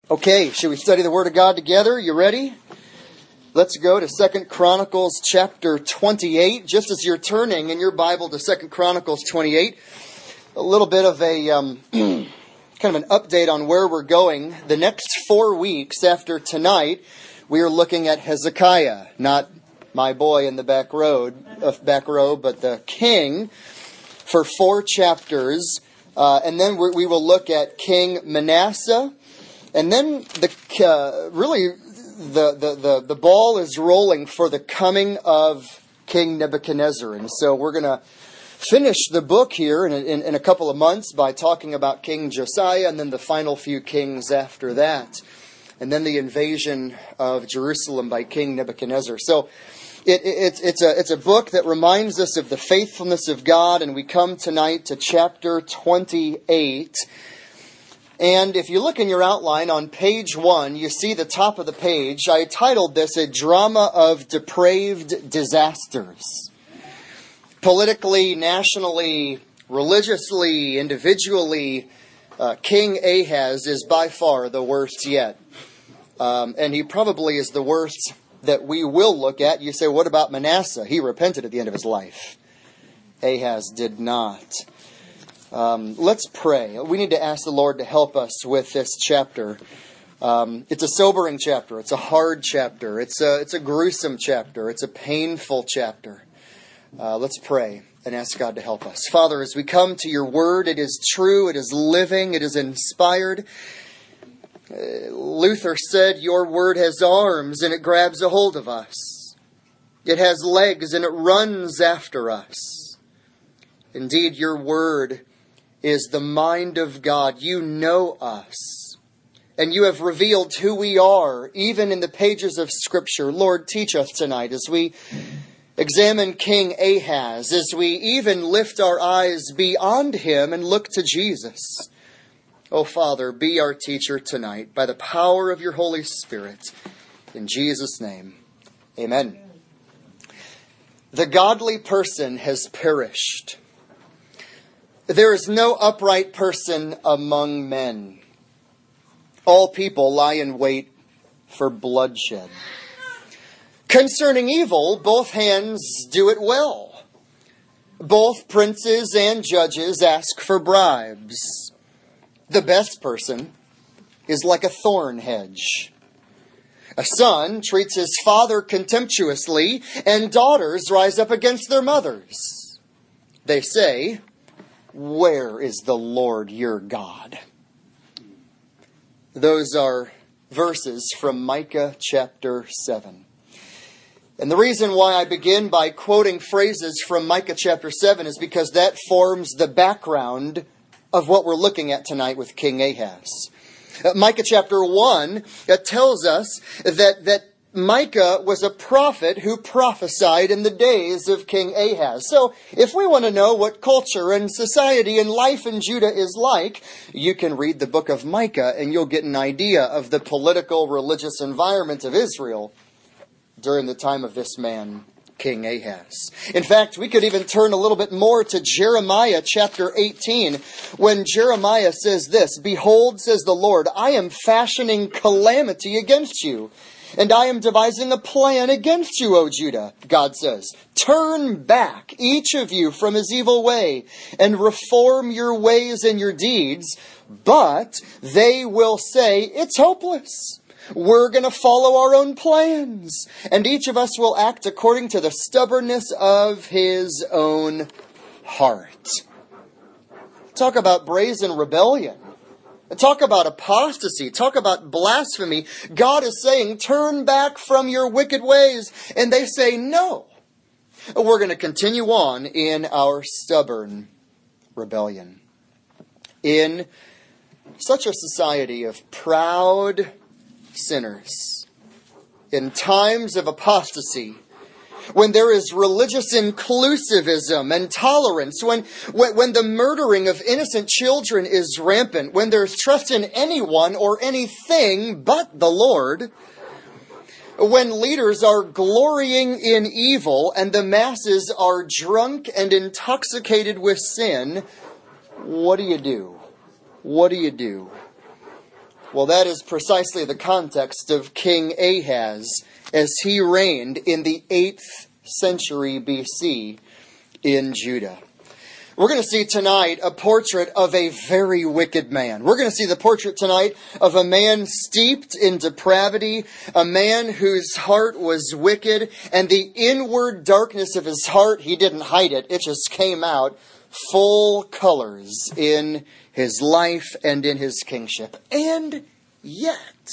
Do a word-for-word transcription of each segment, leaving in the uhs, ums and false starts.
Okay, should we study the Word of God together? You ready? Let's go to Second Chronicles chapter twenty-eight. Just as you're turning in your Bible to Second Chronicles twenty-eight, a little bit of a um, kind of an update on where we're going. The next four weeks after tonight, we are looking at Hezekiah, not my boy in the back road, uh, back row, but the king, for four chapters, uh, and then we we will look at King Manasseh. And then the uh, really the, the, the, the ball is rolling for the coming of King Nebuchadnezzar. And so we're going to finish the book here in, in, in a couple of months by talking about King Josiah and then the final few kings after that. And then the invasion of Jerusalem by King Nebuchadnezzar. So it, it, it's, a, it's a book that reminds us of the faithfulness of God. And we come tonight to chapter twenty-eight. And if you look in your outline on page one, you see the top of the page. I titled this, A Drama of Depraved Disasters. Politically, nationally, religiously, individually, uh, King Ahaz is by far the worst yet. Um, and he probably is the worst that we will look at. You say, what about Manasseh? He repented at the end of his life. Ahaz did not. Um, let's pray. We need to ask the Lord to help us with this chapter. Um, it's a sobering chapter. It's a hard chapter. It's a, it's a gruesome chapter. It's a painful chapter. Uh, let's pray and ask God to help us. Father, as we come to your word, it is true, it is living, it is inspired. Uh, Luther said, your word has arms and it grabs a hold of us. It has legs and it runs after us. Indeed, your word is the mind of God. You know us. And you have revealed who we are, even in the pages of Scripture. Lord, teach us tonight as we examine King Ahaz, as we even lift our eyes beyond him and look to Jesus. Oh, Father, be our teacher tonight by the power of your Holy Spirit. In Jesus' name, amen. The godly person has perished. There is no upright person among men. All people lie in wait for bloodshed. Concerning evil, both hands do it well. Both princes and judges ask for bribes. The best person is like a thorn hedge. A son treats his father contemptuously, and daughters rise up against their mothers. They say, where is the Lord your God? Those are verses from Micah chapter seven. And the reason why I begin by quoting phrases from Micah chapter seven is because that forms the background of what we're looking at tonight with King Ahaz. Uh, Micah chapter one uh, tells us that, that Micah was a prophet who prophesied in the days of King Ahaz. So if we want to know what culture and society and life in Judah is like, you can read the book of Micah and you'll get an idea of the political, religious environment of Israel during the time of this man, King Ahaz. In fact, we could even turn a little bit more to Jeremiah chapter eighteen, when Jeremiah says this, behold, says the Lord, I am fashioning calamity against you. And I am devising a plan against you, O Judah, God says. Turn back, each of you, from his evil way, and reform your ways and your deeds. But they will say, it's hopeless. We're going to follow our own plans. And each of us will act according to the stubbornness of his own heart. Talk about brazen rebellion. Talk about apostasy. Talk about blasphemy. God is saying, turn back from your wicked ways. And they say, no. We're going to continue on in our stubborn rebellion. In such a society of proud sinners, in times of apostasy, when there is religious inclusivism and tolerance, when, when, when the murdering of innocent children is rampant, when there's trust in anyone or anything but the Lord, when leaders are glorying in evil and the masses are drunk and intoxicated with sin, what do you do? What do you do? Well, that is precisely the context of King Ahaz as he reigned in the eighth century B C in Judah. We're going to see tonight a portrait of a very wicked man. We're going to see the portrait tonight of a man steeped in depravity, a man whose heart was wicked, and the inward darkness of his heart, he didn't hide it. It just came out full colors in his life and in his kingship. And yet,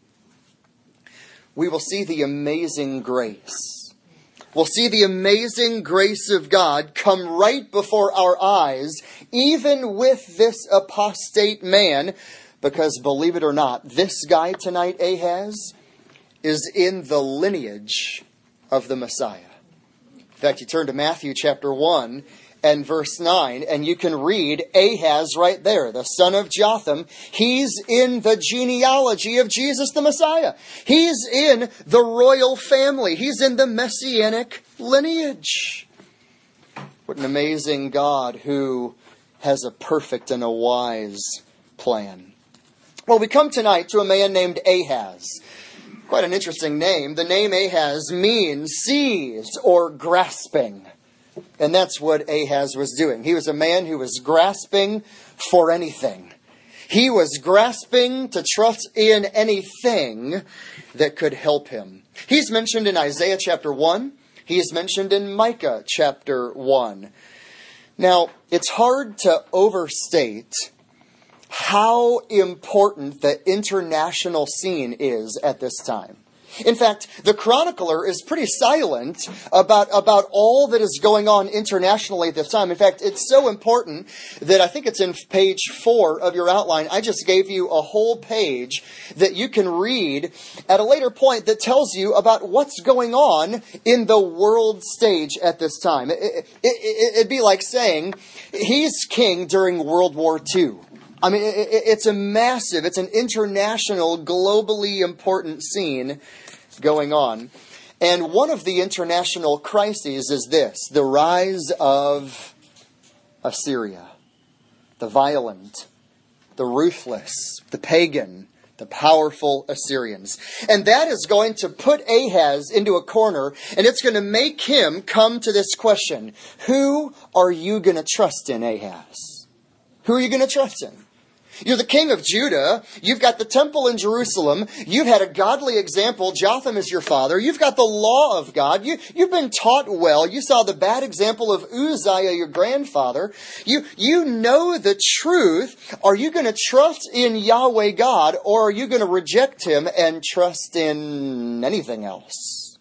we will see the amazing grace. We'll see the amazing grace of God come right before our eyes, even with this apostate man, because believe it or not, this guy tonight, Ahaz, is in the lineage of the Messiah. In fact, you turn to Matthew chapter one and verse nine, and you can read Ahaz right there, the son of Jotham. He's in the genealogy of Jesus the Messiah. He's in the royal family. He's in the messianic lineage. What an amazing God who has a perfect and a wise plan. Well, we come tonight to a man named Ahaz. Quite an interesting name. The name Ahaz means seized or grasping. And that's what Ahaz was doing. He was a man who was grasping for anything. He was grasping to trust in anything that could help him. He's mentioned in Isaiah chapter one. He is mentioned in Micah chapter one. Now, it's hard to overstate how important the international scene is at this time. In fact, the chronicler is pretty silent about, about all that is going on internationally at this time. In fact, it's so important that I think it's in page four of your outline. I just gave you a whole page that you can read at a later point that tells you about what's going on in the world stage at this time. It, it, it, it'd be like saying he's king during World War Two. I mean, it, it's a massive, it's an international, globally important scene going on. And one of the international crises is this: the rise of Assyria. The violent, the ruthless, the pagan, the powerful Assyrians. And that is going to put Ahaz into a corner, and it's going to make him come to this question: who are you going to trust in, Ahaz? Who are you going to trust in? You're the king of Judah. You've got the temple in Jerusalem. You've had a godly example. Jotham is your father. You've got the law of God. You, you've been taught well. You saw the bad example of Uzziah, your grandfather. You, you know the truth. Are you going to trust in Yahweh God, or are you going to reject him and trust in anything else?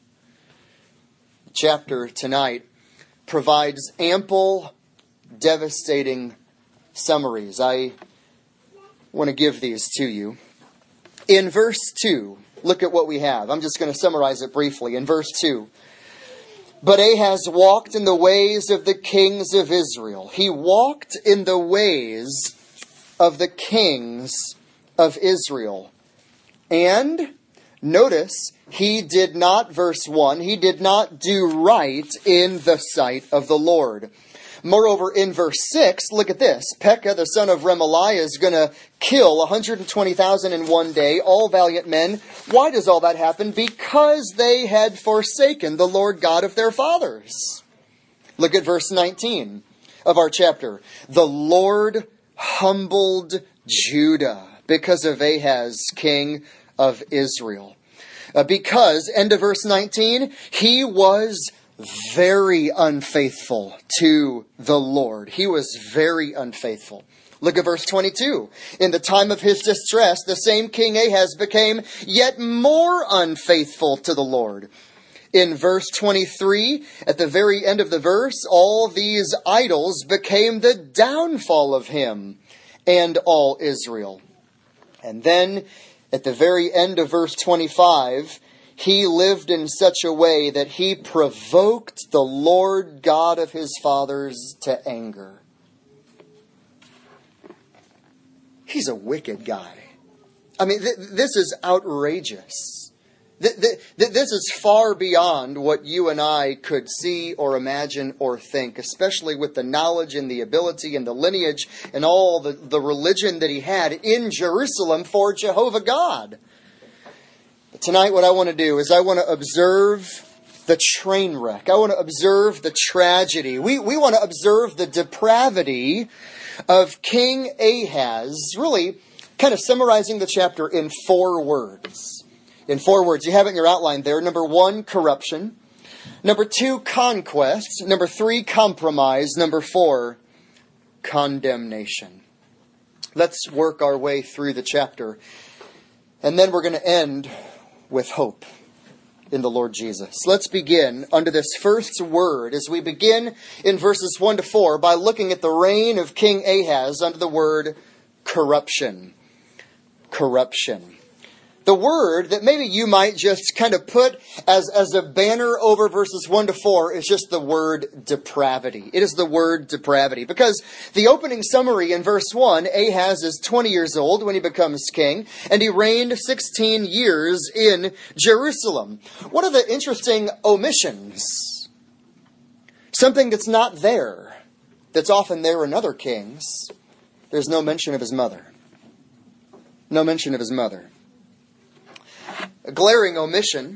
The chapter tonight provides ample, devastating summaries. I want to give these to you. In verse two, look at what we have. I'm just going to summarize it briefly. In verse two, but Ahaz walked in the ways of the kings of Israel. He walked in the ways of the kings of Israel. And notice, he did not, verse one, he did not do right in the sight of the Lord. Moreover, in verse six, look at this. Pekah, the son of Remaliah, is going to kill one hundred twenty thousand in one day, all valiant men. Why does all that happen? Because they had forsaken the Lord God of their fathers. Look at verse nineteen of our chapter. The Lord humbled Judah because of Ahaz, king of Israel. Uh, because, end of verse nineteen, he was very unfaithful to the Lord. He was very unfaithful. Look at verse twenty-two. In the time of his distress, the same king Ahaz became yet more unfaithful to the Lord. In verse twenty-three, at the very end of the verse, all these idols became the downfall of him and all Israel. And then, at the very end of verse twenty-five, he lived in such a way that he provoked the Lord God of his fathers to anger. He's a wicked guy. I mean, th- this is outrageous. th- th- th- this is far beyond what you and I could see or imagine or think, especially with the knowledge and the ability and the lineage and all the, the religion that he had in Jerusalem for Jehovah God. But tonight what I want to do is I want to observe the train wreck. I want to observe the tragedy. We, we want to observe the depravity of King Ahaz, really kind of summarizing the chapter in four words. In four words. You have it in your outline there. Number one, corruption. Number two, conquest. Number three, compromise. Number four, condemnation. Let's work our way through the chapter. And then we're going to end with hope in the Lord Jesus. Let's begin under this first word as we begin in verses one to four by looking at the reign of King Ahaz under the word corruption. Corruption. The word that maybe you might just kind of put as, as a banner over verses one to four is just the word depravity. It is the word depravity. Because the opening summary in verse one, Ahaz is twenty years old when he becomes king, and he reigned sixteen years in Jerusalem. What are the interesting omissions? Something that's not there, that's often there in other kings. There's no mention of his mother. No mention of his mother. A glaring omission.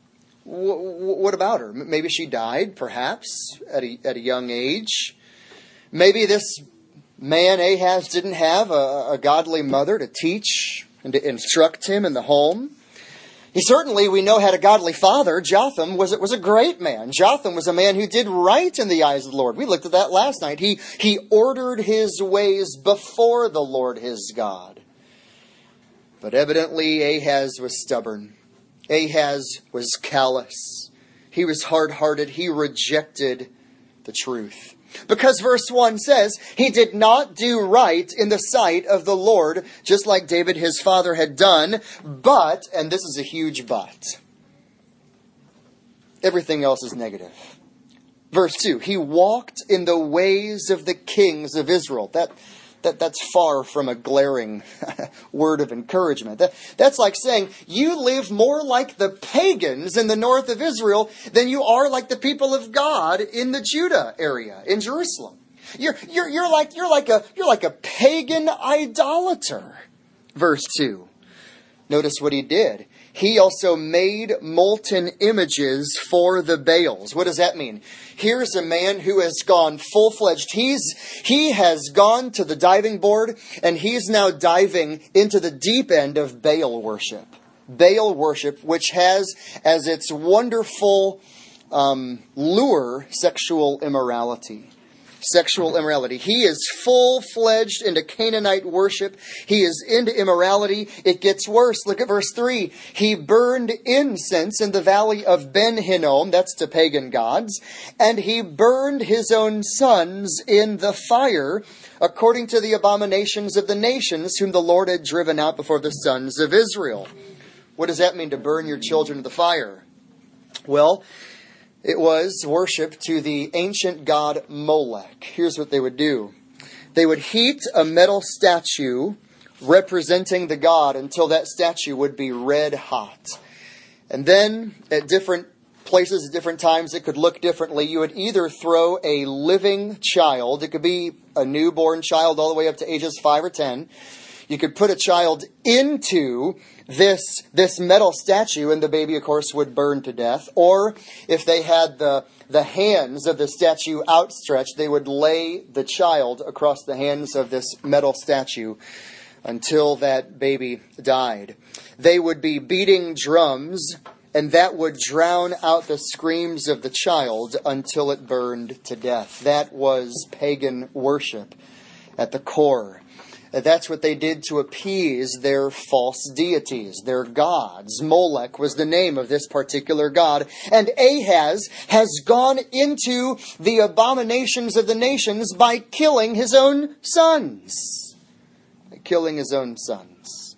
What about her? Maybe she died, perhaps, at a, at a young age. Maybe this man, Ahaz, didn't have a, a godly mother to teach and to instruct him in the home. He certainly, we know, had a godly father. Jotham was, was a great man. Jotham was a man who did right in the eyes of the Lord. We looked at that last night. He, he ordered his ways before the Lord his God. But evidently Ahaz was stubborn. Ahaz was callous. He was hard-hearted. He rejected the truth. Because verse one says, he did not do right in the sight of the Lord, just like David his father had done. But, and this is a huge but, everything else is negative. Verse two, he walked in the ways of the kings of Israel. That That, that's far from a glaring word of encouragement. That, that's like saying, you live more like the pagans in the north of Israel than you are like the people of God in the Judah area, in Jerusalem. You're, you're, you're, like, you're, like a, you're like a pagan idolater. Verse two. Notice what he did. He also made molten images for the Baals. What does that mean? Here's a man who has gone full-fledged. He's, he has gone to the diving board, and he's now diving into the deep end of Baal worship. Baal worship, which has as its wonderful um, lure sexual immorality. Sexual immorality. He is full-fledged into Canaanite worship. He is into immorality. It gets worse. Look at verse three. He burned incense in the valley of Ben Hinnom, that's to pagan gods, and he burned his own sons in the fire, according to the abominations of the nations whom the Lord had driven out before the sons of Israel. What does that mean, to burn your children in the fire? Well, it was worship to the ancient god Molech. Here's what they would do. They would heat a metal statue representing the god until that statue would be red hot. And then at different places, at different times, it could look differently. You would either throw a living child. It could be a newborn child all the way up to ages five or ten. You could put a child into this, this metal statue, and the baby, of course, would burn to death. Or if they had the, the hands of the statue outstretched, they would lay the child across the hands of this metal statue until that baby died. They would be beating drums, and that would drown out the screams of the child until it burned to death. That was pagan worship at the core. That's what they did to appease their false deities, their gods. Molech was the name of this particular god. And Ahaz has gone into the abominations of the nations by killing his own sons. By killing his own sons.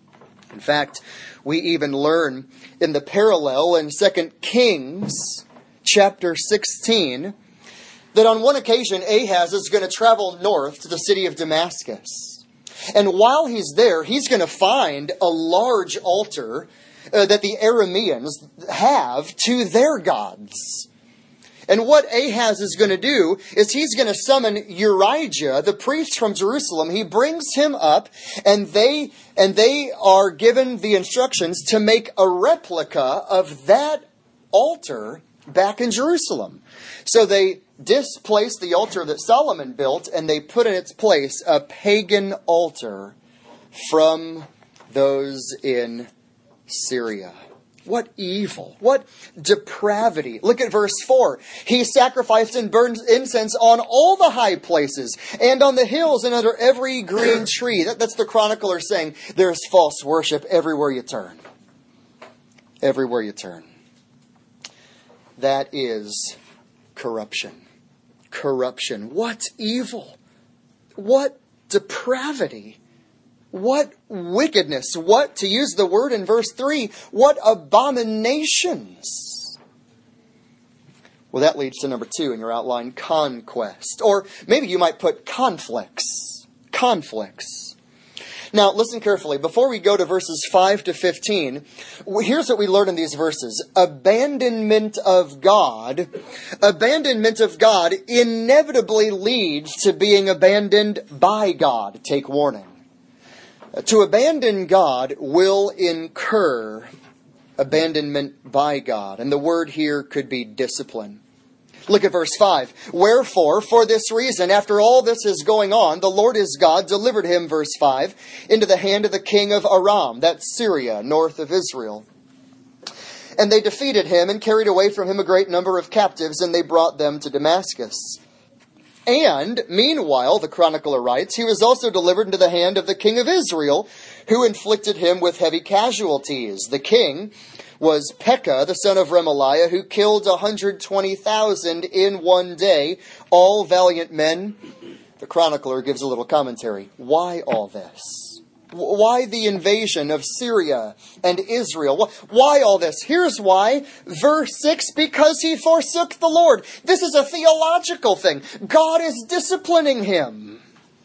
In fact, we even learn in the parallel in Second Kings chapter sixteen that on one occasion Ahaz is going to travel north to the city of Damascus. And while he's there, he's going to find a large altar uh, that the Arameans have to their gods. And what Ahaz is going to do is he's going to summon Urijah, the priest from Jerusalem. He brings him up, and they and they are given the instructions to make a replica of that altar back in Jerusalem. So they displace the altar that Solomon built, and they put in its place a pagan altar from those in Syria. What evil, what depravity. Look at verse four. He sacrificed and burned incense on all the high places and on the hills and under every green tree. That, that's the chronicler saying there's false worship everywhere you turn. Everywhere you turn. That is corruption. Corruption. What evil. What depravity. What wickedness, what, to use the word in verse three, what abominations. Well, that leads to number two in your outline, conquest. Or maybe you might put conflicts. Conflicts. Now, listen carefully. Before we go to verses five to fifteen, here's what we learn in these verses. Abandonment of God, abandonment of God inevitably leads to being abandoned by God. Take warning. To abandon God will incur abandonment by God. And the word here could be discipline. Look at verse five. Wherefore, for this reason, after all this is going on, the Lord his God delivered him, verse five, into the hand of the king of Aram, that's Syria, north of Israel. And they defeated him and carried away from him a great number of captives, and they brought them to Damascus. And, meanwhile, the chronicler writes, he was also delivered into the hand of the king of Israel, who inflicted him with heavy casualties. The king was Pekah, the son of Remaliah, who killed one hundred twenty thousand in one day, all valiant men. The chronicler gives a little commentary. Why all this? Why the invasion of Syria and Israel? Why all this? Here's why. Verse six, because he forsook the Lord. This is a theological thing. God is disciplining him.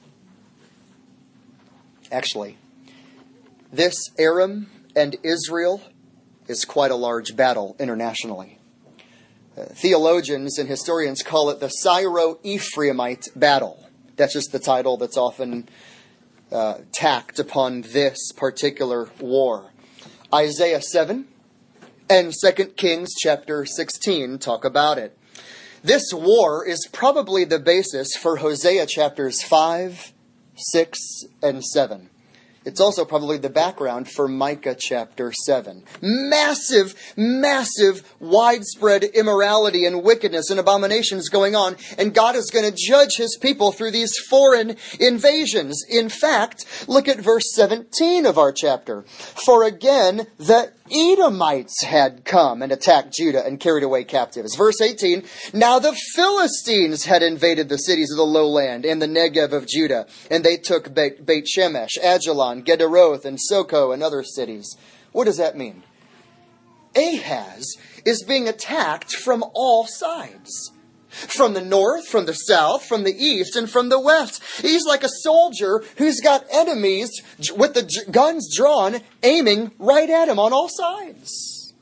Actually, this Aram and Israel is quite a large battle internationally. Uh, theologians and historians call it the Syro-Ephraimite battle. That's just the title that's often Uh, tacked upon this particular war. Isaiah seven and Second Kings chapter sixteen talk about it. This war is probably the basis for Hosea chapters five, six, and seven. It's also probably the background for Micah chapter seven. Massive, massive, widespread immorality and wickedness and abominations going on. And God is going to judge his people through these foreign invasions. In fact, look at verse seventeen of our chapter. For again, the Edomites had come and attacked Judah and carried away captives. Verse eighteen, now the Philistines had invaded the cities of the lowland and the Negev of Judah, and they took Beit, Beit Shemesh, Ajalon, Gederoth, and Soko, and other cities. What does that mean? Ahaz is being attacked from all sides. From the north, from the south, from the east, and from the west. He's like a soldier who's got enemies with the guns drawn, aiming right at him on all sides.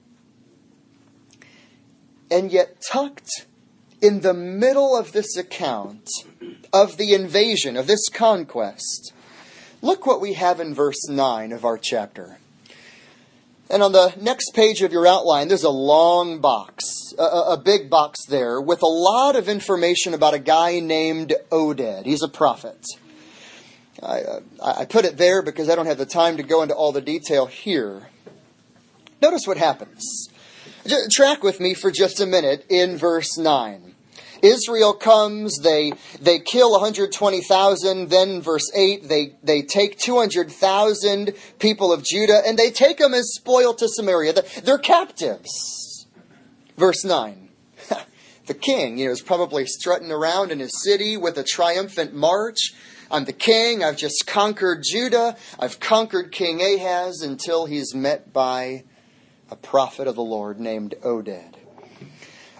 And yet, tucked in the middle of this account of the invasion, of this conquest, look what we have in verse nine of our chapter. And on the next page of your outline, there's a long box, a, a big box there, with a lot of information about a guy named Oded. He's a prophet. I, uh, I put it there because I don't have the time to go into all the detail here. Notice what happens. Just track with me for just a minute in verse nine. Israel comes, they they kill one hundred twenty thousand, then verse eight, they, they take two hundred thousand people of Judah, and they take them as spoil to Samaria. They're captives. Verse nine, the king, you know, is probably strutting around in his city with a triumphant march. I'm the king, I've just conquered Judah, I've conquered King Ahaz, until he's met by a prophet of the Lord named Oded.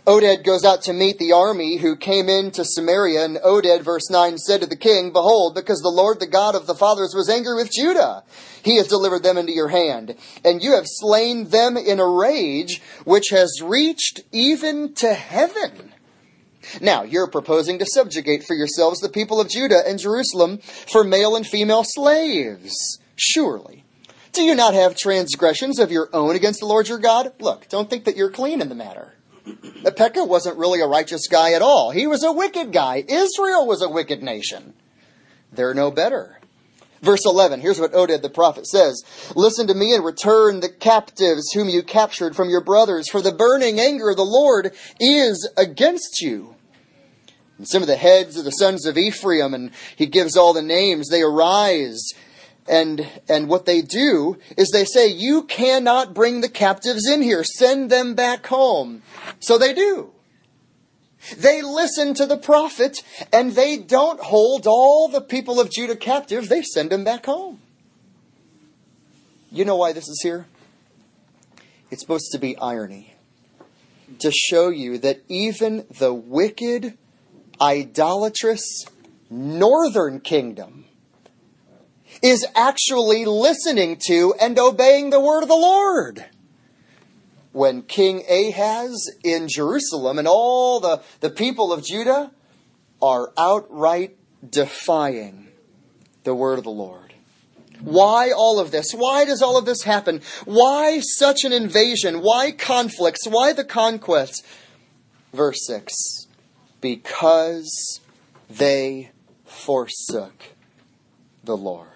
Oded goes out to meet the army who came into Samaria, and Oded, verse nine, said to the king, "Behold, because the Lord, the God of the fathers, was angry with Judah, he has delivered them into your hand, and you have slain them in a rage which has reached even to heaven." Now, you're proposing to subjugate for yourselves the people of Judah and Jerusalem for male and female slaves. Surely. Do you not have transgressions of your own against the Lord your God? Look, don't think that you're clean in the matter. Pekah wasn't really a righteous guy at all. He was a wicked guy. Israel was a wicked nation. They're no better. Verse eleven, here's what Oded the prophet says. "Listen to me and return the captives whom you captured from your brothers, for the burning anger of the Lord is against you." And some of the heads of the sons of Ephraim, and he gives all the names, they arise. And and what they do is they say, "You cannot bring the captives in here. Send them back home." So they do. They listen to the prophet, and they don't hold all the people of Judah captive. They send them back home. You know why this is here? It's supposed to be irony. To show you that even the wicked, idolatrous northern kingdom is actually listening to and obeying the word of the Lord. When King Ahaz in Jerusalem and all the, the people of Judah are outright defying the word of the Lord. Why all of this? Why does all of this happen? Why such an invasion? Why conflicts? Why the conquests? Verse six. Because they forsook the Lord.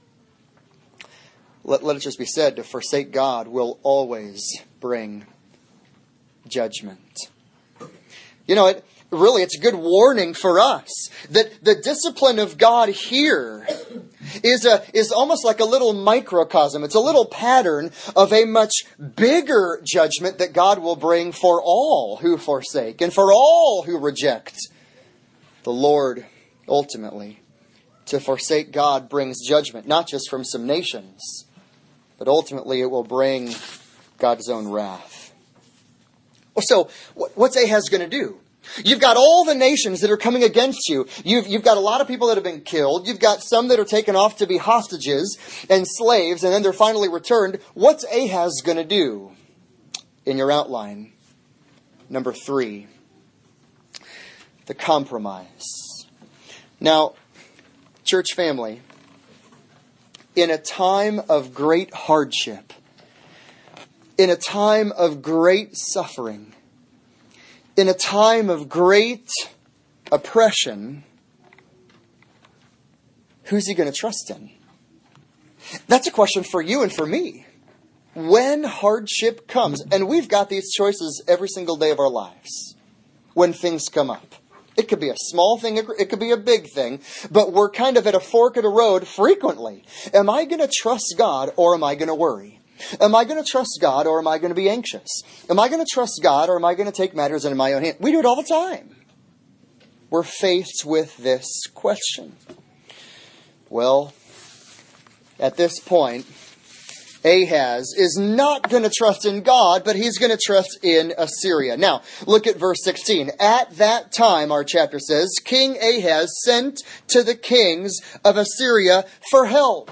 Let, let it just be said, to forsake God will always bring judgment. You know, it really, it's a good warning for us that the discipline of God here is a is almost like a little microcosm. It's a little pattern of a much bigger judgment that God will bring for all who forsake and for all who reject the Lord. Ultimately, to forsake God brings judgment, not just from some nations, but ultimately it will bring God's own wrath. So, what's Ahaz going to do? You've got all the nations that are coming against you. You've, you've got a lot of people that have been killed. You've got some that are taken off to be hostages and slaves, and then they're finally returned. What's Ahaz going to do? In your outline, number three, the compromise. Now, church family, in a time of great hardship, in a time of great suffering, in a time of great oppression, who's he going to trust in? That's a question for you and for me. When hardship comes, and we've got these choices every single day of our lives, when things come up. It could be a small thing, it could be a big thing, but we're kind of at a fork of the road frequently. Am I going to trust God or am I going to worry? Am I going to trust God or am I going to be anxious? Am I going to trust God or am I going to take matters into my own hand? We do it all the time. We're faced with this question. Well, at this point, Ahaz is not going to trust in God, but he's going to trust in Assyria. Now, look at verse sixteen. At that time, our chapter says, King Ahaz sent to the kings of Assyria for help.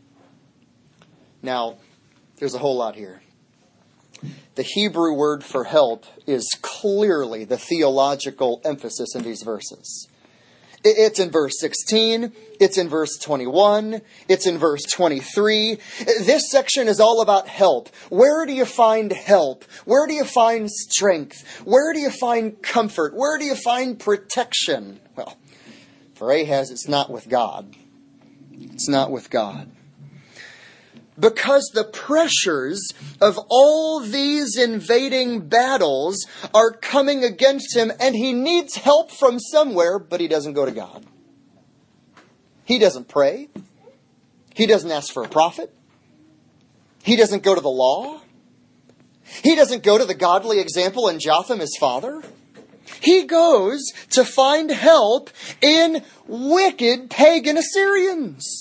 Now, there's a whole lot here. The Hebrew word for help is clearly the theological emphasis in these verses. It's in verse sixteen, it's in verse twenty-one, it's in verse twenty-three. This section is all about help. Where do you find help? Where do you find strength? Where do you find comfort? Where do you find protection? Well, for Ahaz, it's not with God. It's not with God. Because the pressures of all these invading battles are coming against him, and he needs help from somewhere, but he doesn't go to God. He doesn't pray. He doesn't ask for a prophet. He doesn't go to the law. He doesn't go to the godly example in Jotham, his father. He goes to find help in wicked pagan Assyrians.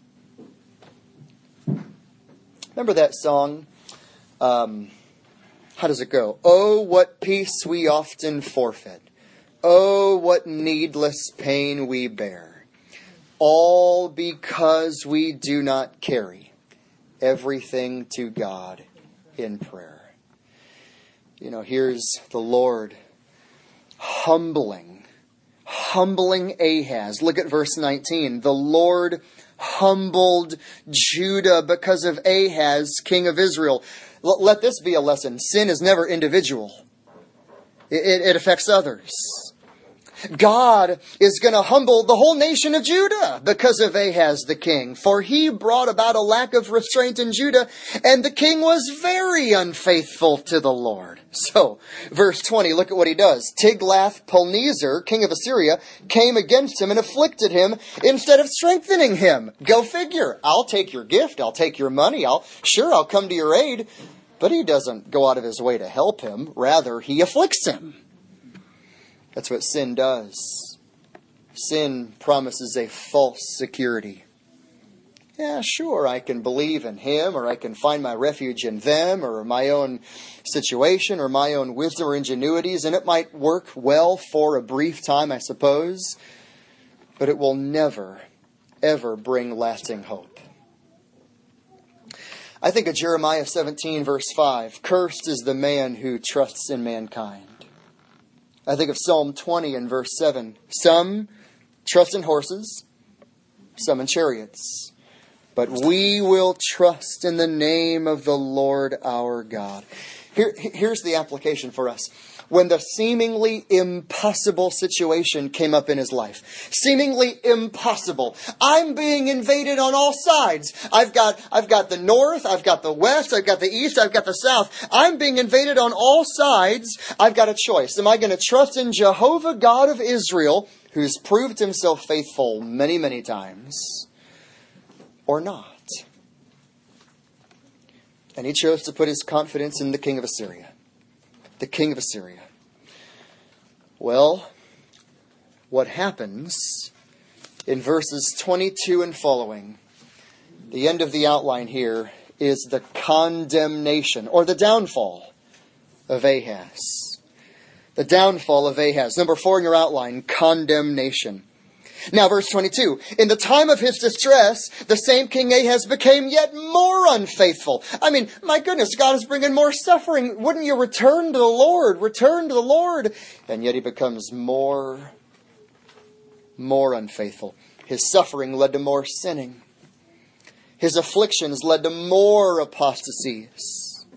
Remember that song? Um, How does it go? Oh, what peace we often forfeit. Oh, what needless pain we bear. All because we do not carry everything to God in prayer. You know, here's the Lord humbling, humbling Ahaz. Look at verse nineteen. The Lord humbled Judah because of Ahaz, king of Israel. L- let this be a lesson. Sin is never individual. It, it, it affects others. God is going to humble the whole nation of Judah because of Ahaz the king. For he brought about a lack of restraint in Judah, and the king was very unfaithful to the Lord. So, verse twenty, look at what he does. Tiglath-Pileser, king of Assyria, came against him and afflicted him instead of strengthening him. Go figure. I'll take your gift. I'll take your money. I'll Sure, I'll come to your aid. But he doesn't go out of his way to help him. Rather, he afflicts him. That's what sin does. Sin promises a false security. Yeah, sure, I can believe in him, or I can find my refuge in them, or my own situation, or my own wisdom or ingenuities, and it might work well for a brief time, I suppose, but it will never, ever bring lasting hope. I think of Jeremiah seventeen, verse five. Cursed is the man who trusts in mankind. I think of Psalm twenty and verse seven. Some trust in horses, some in chariots. But we will trust in the name of the Lord our God. Here, here's the application for us. When the seemingly impossible situation came up in his life. Seemingly impossible. I'm being invaded on all sides. I've got, I've got the north, I've got the west, I've got the east, I've got the south. I'm being invaded on all sides. I've got a choice. Am I going to trust in Jehovah God of Israel, who's proved himself faithful many, many times, or not? And he chose to put his confidence in the king of Assyria. The king of Assyria. Well, what happens in verses twenty-two and following, the end of the outline here, is the condemnation or the downfall of Ahaz. The downfall of Ahaz. Number four in your outline, condemnation. Now, verse twenty-two. In the time of his distress, the same King Ahaz became yet more unfaithful. I mean, my goodness, God is bringing more suffering. Wouldn't you return to the Lord? Return to the Lord. And yet he becomes more, more unfaithful. His suffering led to more sinning. His afflictions led to more apostasies.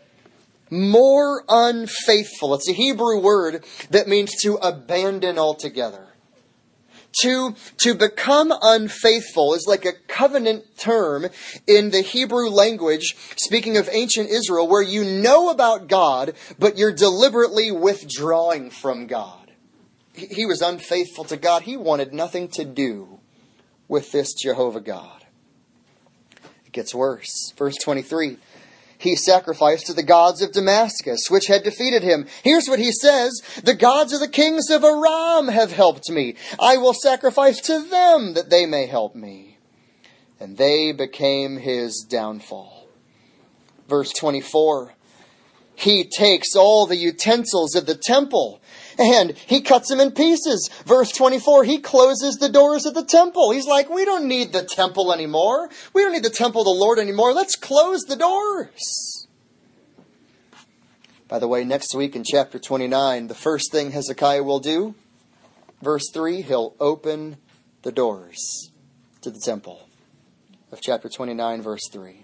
More unfaithful. It's a Hebrew word that means to abandon altogether. To, to become unfaithful is like a covenant term in the Hebrew language, speaking of ancient Israel, where you know about God, but you're deliberately withdrawing from God. He was unfaithful to God. He wanted nothing to do with this Jehovah God. It gets worse. Verse twenty-three. He sacrificed to the gods of Damascus, which had defeated him. Here's what he says. The gods of the kings of Aram have helped me. I will sacrifice to them that they may help me. And they became his downfall. Verse twenty-four. He takes all the utensils of the temple and he cuts them in pieces. Verse twenty-four, he closes the doors of the temple. He's like, we don't need the temple anymore. We don't need the temple of the Lord anymore. Let's close the doors. By the way, next week in chapter twenty-nine, the first thing Hezekiah will do, verse three, he'll open the doors to the temple of chapter twenty-nine, verse three.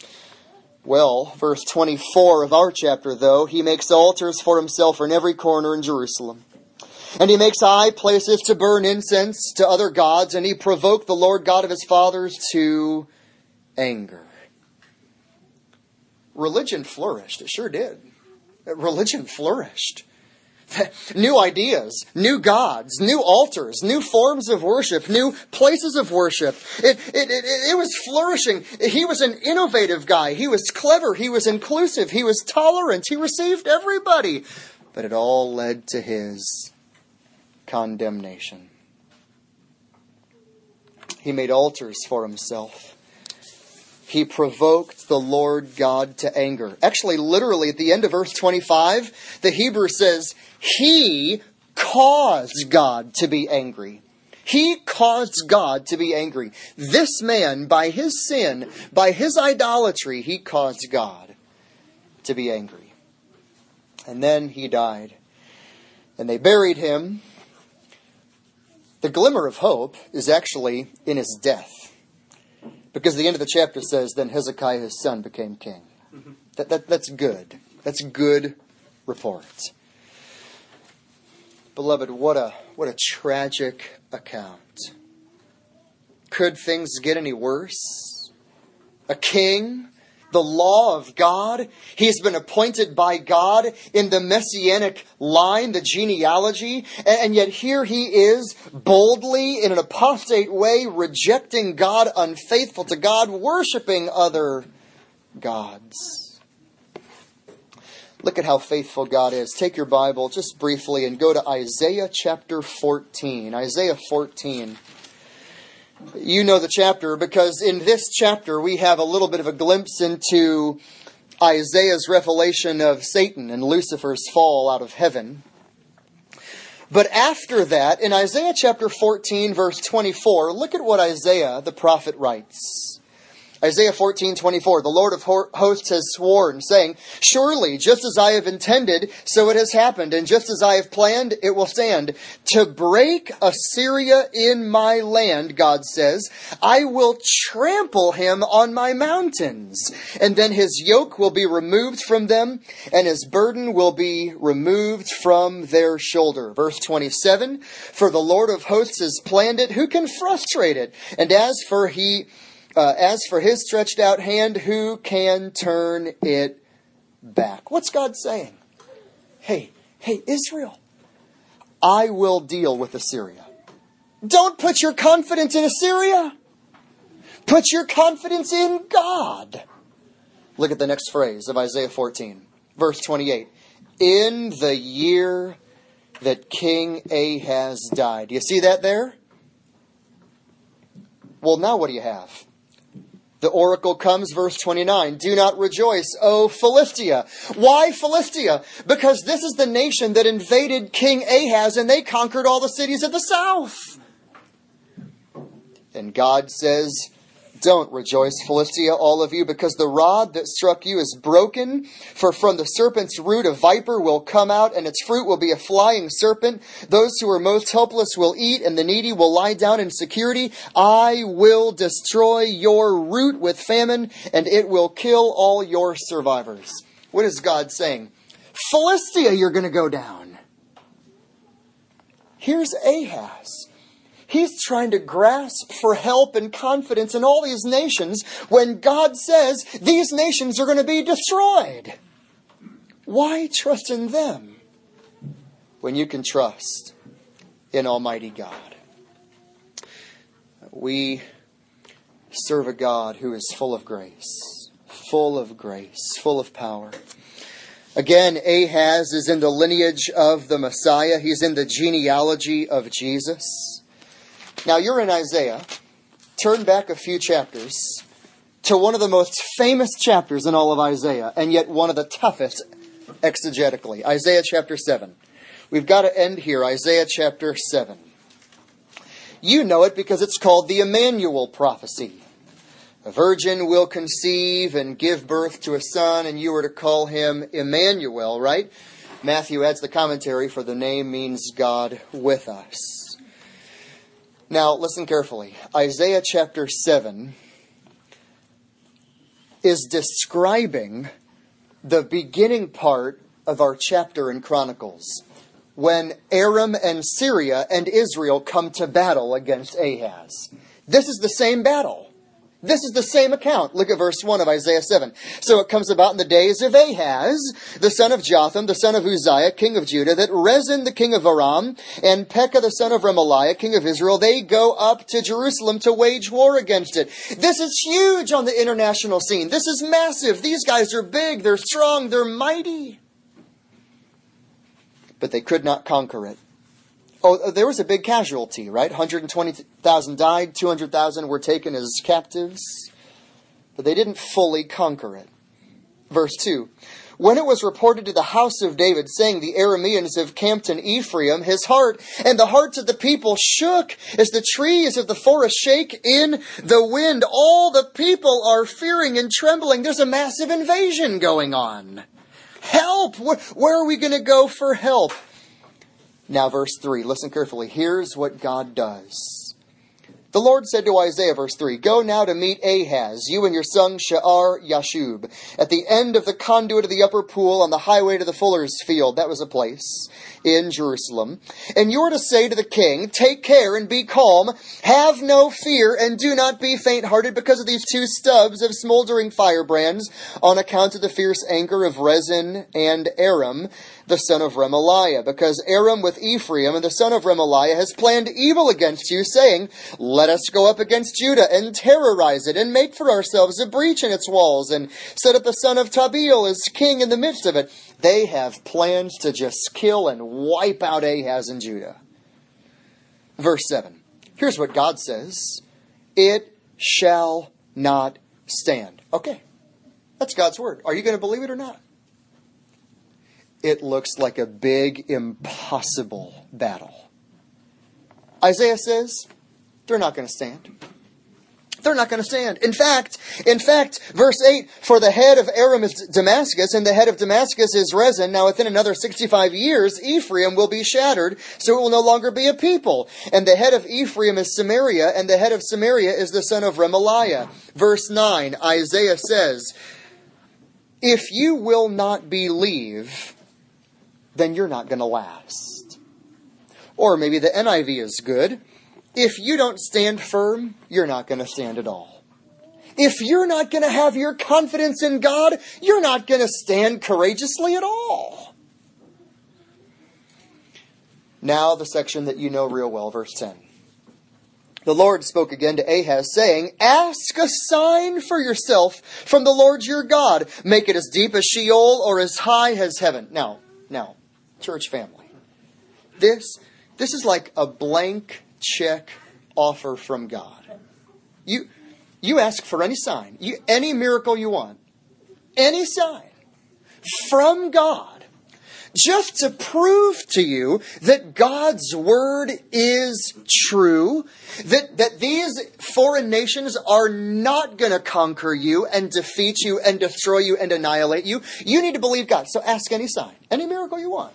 Well, verse twenty-four of our chapter, though, he makes altars for himself in every corner in Jerusalem. And he makes high places to burn incense to other gods, and he provoked the Lord God of his fathers to anger. Religion flourished. It sure did. Religion flourished. New ideas, new gods, new altars, new forms of worship, new places of worship. It, it, it, it was flourishing. He was an innovative guy. He was clever. He was inclusive. He was tolerant. He received everybody. But it all led to his condemnation. He made altars for himself. he provoked the Lord God to anger. Actually, literally, at the end of verse twenty-five, the Hebrew says, he caused God to be angry. He caused God to be angry. This man, by his sin, by his idolatry, he caused God to be angry. And then he died. And they buried him. The glimmer of hope is actually in his death. Because the end of the chapter says, then Hezekiah his son became king. Mm-hmm. That, that, that's good. That's good report. Beloved, what a what a tragic account. Could things get any worse? A king, the law of God. He's been appointed by God in the messianic line, the genealogy. And yet here he is, boldly, in an apostate way, rejecting God, unfaithful to God, worshiping other gods. Look at how faithful God is. Take your Bible just briefly and go to Isaiah chapter fourteen. Isaiah fourteen. You know the chapter because in this chapter we have a little bit of a glimpse into Isaiah's revelation of Satan and Lucifer's fall out of heaven. But after that, in Isaiah chapter fourteen, verse twenty-four, look at what Isaiah the prophet writes. Isaiah fourteen twenty-four, the Lord of hosts has sworn, saying, surely, just as I have intended, so it has happened, and just as I have planned, it will stand. To break Assyria in my land, God says, I will trample him on my mountains, and then his yoke will be removed from them, and his burden will be removed from their shoulder. Verse twenty-seven, for the Lord of hosts has planned it, who can frustrate it? And as for he... Uh, as for his stretched out hand, who can turn it back? What's God saying? Hey, hey, Israel, I will deal with Assyria. Don't put your confidence in Assyria. Put your confidence in God. Look at the next phrase of Isaiah fourteen, verse twenty-eight. In the year that King Ahaz died. Do you see that there? Well, now what do you have? The oracle comes, verse twenty-nine. Do not rejoice, O Philistia. Why Philistia? Because this is the nation that invaded King Ahaz and they conquered all the cities of the south. And God says, don't rejoice, Philistia, all of you, because the rod that struck you is broken. For from the serpent's root a viper will come out, and its fruit will be a flying serpent. Those who are most helpless will eat, and the needy will lie down in security. I will destroy your root with famine, and it will kill all your survivors. What is God saying? Philistia, you're going to go down. Here's Ahaz. He's trying to grasp for help and confidence in all these nations when God says these nations are going to be destroyed. Why trust in them when you can trust in Almighty God? We serve a God who is full of grace, full of grace, full of power. Again, Ahaz is in the lineage of the Messiah. He's in the genealogy of Jesus. Now, you're in Isaiah. Turn back a few chapters to one of the most famous chapters in all of Isaiah, and yet one of the toughest exegetically. Isaiah chapter seven. We've got to end here. Isaiah chapter seven. You know it because it's called the Emmanuel prophecy. A virgin will conceive and give birth to a son, and you are to call him Emmanuel, right? Matthew adds the commentary, for the name means God with us. Now, listen carefully. Isaiah chapter seven is describing the beginning part of our chapter in Chronicles, when Aram and Syria and Israel come to battle against Ahaz. This is the same battle. This is the same account. Look at verse one of Isaiah seven. So it comes about in the days of Ahaz, the son of Jotham, the son of Uzziah, king of Judah, that Rezin, the king of Aram, and Pekah, the son of Remaliah, king of Israel, they go up to Jerusalem to wage war against it. This is huge on the international scene. This is massive. These guys are big, they're strong, they're mighty. But they could not conquer it. Oh, there was a big casualty, right? one hundred twenty thousand died, two hundred thousand were taken as captives. but they didn't fully conquer it. Verse two. When it was reported to the house of David, saying, the Arameans have camped in Ephraim, his heart and the hearts of the people shook as the trees of the forest shake in the wind. All the people are fearing and trembling. There's a massive invasion going on. Help! Where, where are we going to go for help? Now verse three, listen carefully. Here's what God does. The Lord said to Isaiah, verse three, go now to meet Ahaz, you and your son Shear Yashub, at the end of the conduit of the upper pool on the highway to the fuller's field. That was a place in Jerusalem. And you are to say to the king, take care and be calm, have no fear, and do not be faint-hearted because of these two stubs of smoldering firebrands, on account of the fierce anger of Rezin and Aram, the son of Remaliah, because Aram with Ephraim and the son of Remaliah has planned evil against you, saying, let us go up against Judah and terrorize it, and make for ourselves a breach in its walls, and set up the son of Tabiel as king in the midst of it. They have plans to just kill and wipe out Ahaz and Judah. Verse seven. Here's what God says. It shall not stand. Okay, that's God's word. Are you going to believe it or not? It looks like a big, impossible battle. Isaiah says, they're not going to stand. They're not going to stand. In fact, in fact, verse eight, for the head of Aram is Damascus, and the head of Damascus is Rezin. Now within another sixty-five years, Ephraim will be shattered, so it will no longer be a people. And the head of Ephraim is Samaria, and the head of Samaria is the son of Remaliah. Verse nine, Isaiah says, if you will not believe, then you're not going to last. Or maybe the N I V is good. If you don't stand firm, you're not going to stand at all. If you're not going to have your confidence in God, you're not going to stand courageously at all. Now the section that you know real well, verse ten. The Lord spoke again to Ahaz, saying, ask a sign for yourself from the Lord your God. Make it as deep as Sheol or as high as heaven. Now, now, church family, this, this is like a blank check offer from God. You, you ask for any sign, you, any miracle you want, any sign from God, just to prove to you that God's word is true, that, that these foreign nations are not going to conquer you and defeat you and destroy you and annihilate you. You need to believe God. So ask any sign, any miracle you want.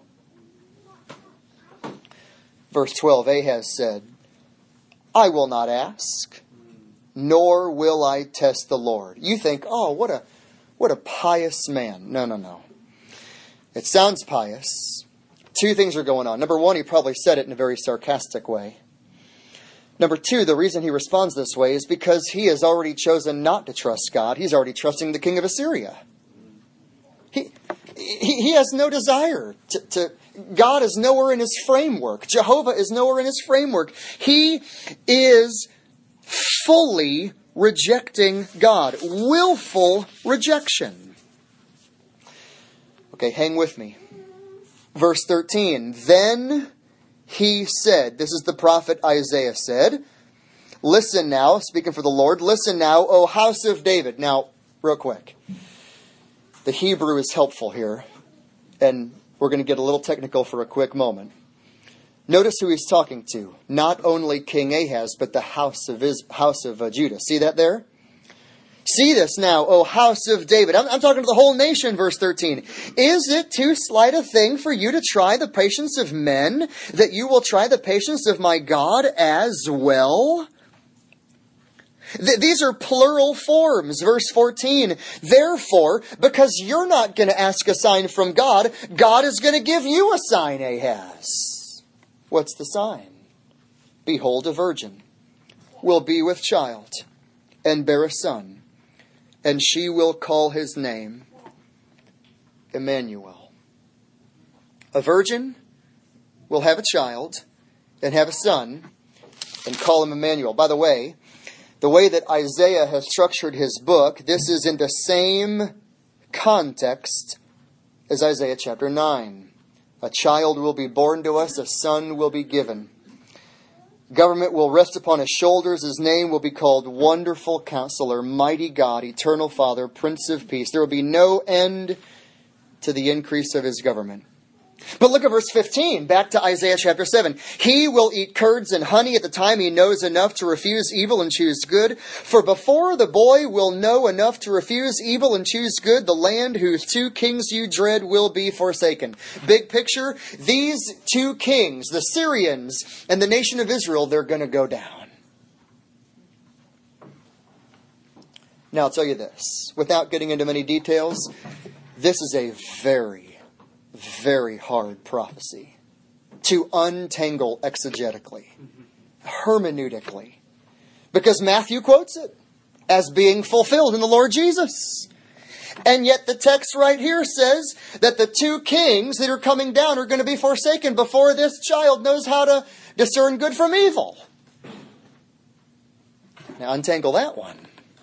Verse twelve, Ahaz said, I will not ask, nor will I test the Lord. You think, oh, what a what a pious man. No, no, no. It sounds pious. Two things are going on. Number one, he probably said it in a very sarcastic way. Number two, the reason he responds this way is because he has already chosen not to trust God. He's already trusting the king of Assyria. He, he, he has no desire to... to God is nowhere in his framework. Jehovah is nowhere in his framework. He is fully rejecting God. Willful rejection. Okay, hang with me. Verse thirteen. Then he said, this is the prophet Isaiah said, listen now, speaking for the Lord, listen now, O house of David. Now, real quick. The Hebrew is helpful here. And we're going to get a little technical for a quick moment. Notice who he's talking to. Not only King Ahaz, but the house of his, house of uh, Judah. See that there? See this now, O house of David. I'm, I'm talking to the whole nation, verse thirteen. Is it too slight a thing for you to try the patience of men, that you will try the patience of my God as well? Th- these are plural forms. Verse fourteen. Therefore, because you're not going to ask a sign from God, God is going to give you a sign, Ahaz. What's the sign? Behold, a virgin will be with child and bear a son, and she will call his name Emmanuel. A virgin will have a child and have a son and call him Emmanuel. By the way, the way that Isaiah has structured his book, this is in the same context as Isaiah chapter nine. A child will be born to us, a son will be given. Government will rest upon his shoulders. His name will be called Wonderful Counselor, Mighty God, Eternal Father, Prince of Peace. There will be no end to the increase of his government. But look at verse fifteen, back to Isaiah chapter seven. He will eat curds and honey at the time he knows enough to refuse evil and choose good. For before the boy will know enough to refuse evil and choose good, the land whose two kings you dread will be forsaken. Big picture, these two kings, the Syrians and the nation of Israel, they're going to go down. Now I'll tell you this, without getting into many details, this is a very Very hard prophecy to untangle exegetically, hermeneutically, because Matthew quotes it as being fulfilled in the Lord Jesus. And yet the text right here says that the two kings that are coming down are going to be forsaken before this child knows how to discern good from evil. Now untangle that one.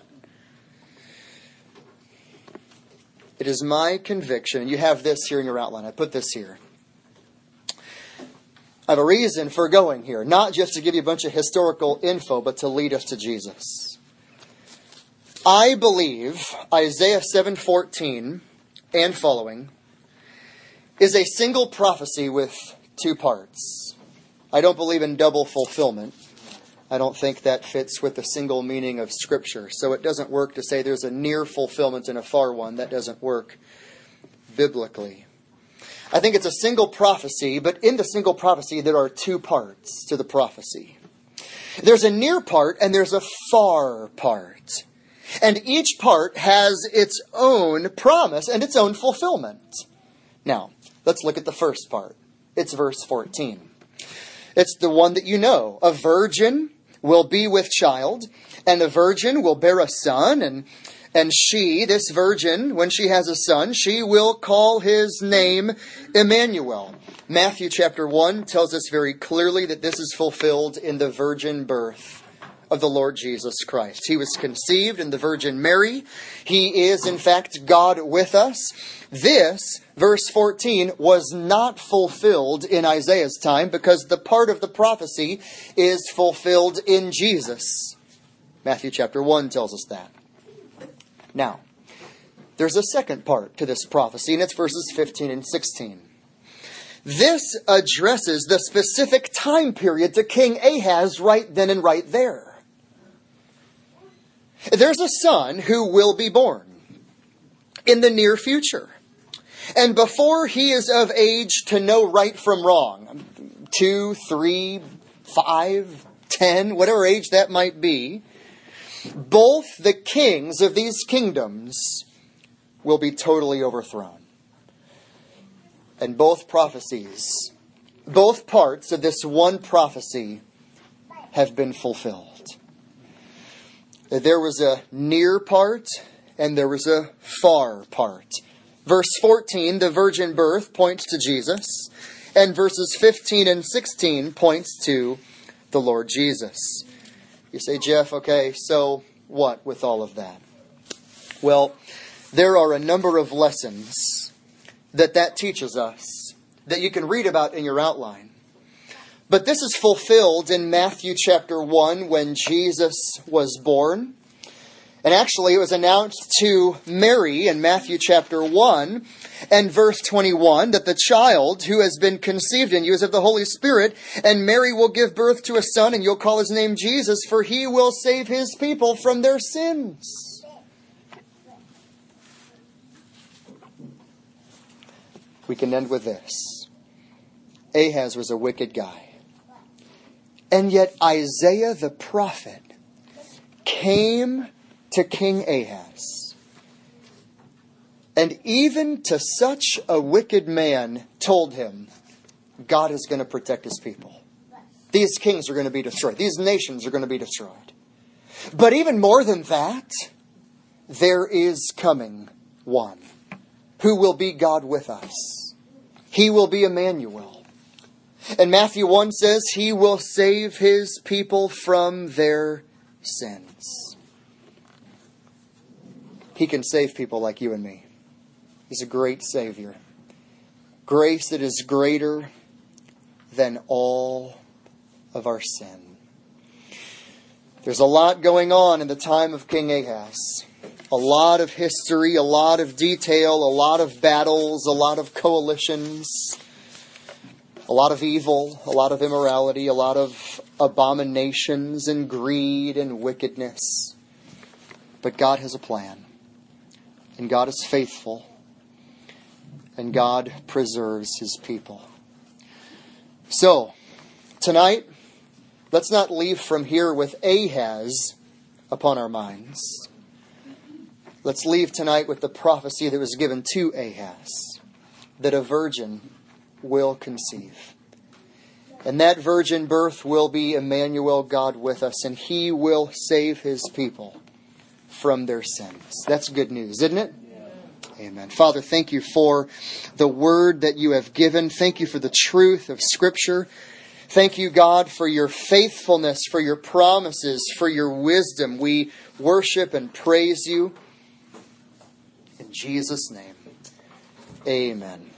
It is my conviction, you have this here in your outline, I put this here. I have a reason for going here, not just to give you a bunch of historical info, but to lead us to Jesus. I believe Isaiah seven fourteen and following is a single prophecy with two parts. I don't believe in double fulfillment. I don't think that fits with the single meaning of Scripture. So it doesn't work to say there's a near fulfillment and a far one. That doesn't work biblically. I think it's a single prophecy, but in the single prophecy there are two parts to the prophecy. There's a near part and there's a far part. And each part has its own promise and its own fulfillment. Now, let's look at the first part. It's verse fourteen. It's the one that you know. A virgin will be with child, and a virgin will bear a son, and and she, this virgin, when she has a son, she will call his name Emmanuel. Matthew chapter one tells us very clearly that this is fulfilled in the virgin birth of the Lord Jesus Christ. He was conceived in the Virgin Mary. He is, in fact, God with us. This, verse fourteen, was not fulfilled in Isaiah's time because the part of the prophecy is fulfilled in Jesus. Matthew chapter one tells us that. Now, there's a second part to this prophecy, and it's verses fifteen and sixteen. This addresses the specific time period to King Ahaz right then and right there. There's a son who will be born in the near future. And before he is of age to know right from wrong, two, three, five, ten, whatever age that might be, both the kings of these kingdoms will be totally overthrown. And both prophecies, both parts of this one prophecy have been fulfilled. There was a near part and there was a far part. Verse fourteen, the virgin birth, points to Jesus. And verses fifteen and sixteen points to the Lord Jesus. You say, Jeff, okay, so what with all of that? Well, there are a number of lessons that that teaches us that you can read about in your outline. But this is fulfilled in Matthew chapter one when Jesus was born. And actually it was announced to Mary in Matthew chapter one and verse twenty-one that the child who has been conceived in you is of the Holy Spirit, and Mary will give birth to a son, and you'll call his name Jesus, for he will save his people from their sins. We can end with this. Ahaz was a wicked guy. And yet Isaiah the prophet came to King Ahaz. And even to such a wicked man told him, God is going to protect his people. These kings are going to be destroyed. These nations are going to be destroyed. But even more than that, there is coming one who will be God with us. He will be Emmanuel. And Matthew one says he will save his people from their sins. He can save people like you and me. He's a great Savior. Grace that is greater than all of our sin. There's a lot going on in the time of King Ahaz. A lot of history, a lot of detail, a lot of battles, a lot of coalitions, a lot of evil, a lot of immorality, a lot of abominations and greed and wickedness. But God has a plan. And God is faithful. And God preserves His people. So, tonight, let's not leave from here with Ahaz upon our minds. Let's leave tonight with the prophecy that was given to Ahaz, that a virgin will conceive. And that virgin birth will be Emmanuel, God with us, and He will save His people from their sins. That's good news, isn't it? Yeah. Amen. Father, thank you for the word that you have given. Thank you for the truth of Scripture. Thank you, God, for your faithfulness, for your promises, for your wisdom. We worship and praise you. In Jesus' name, amen.